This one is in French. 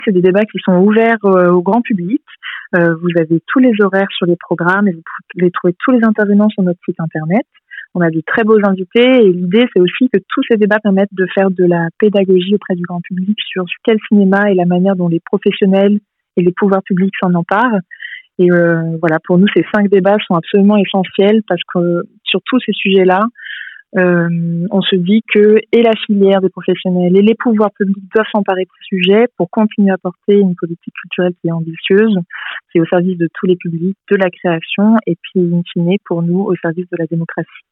C'est des débats qui sont ouverts au grand public. Vous avez tous les horaires sur les programmes et vous pouvez trouver tous les intervenants sur notre site internet. On a de très beaux invités et l'idée, c'est aussi que tous ces débats permettent de faire de la pédagogie auprès du grand public sur ce qu'est le cinéma et la manière dont les professionnels et les pouvoirs publics s'en emparent. Et voilà, pour nous, ces 5 débats sont absolument essentiels parce que sur tous ces sujets-là, on se dit que et la filière des professionnels et les pouvoirs publics doivent s'emparer de ce sujet pour continuer à porter une politique culturelle qui est ambitieuse. C'est au service de tous les publics, de la création et puis, in fine, pour nous, au service de la démocratie.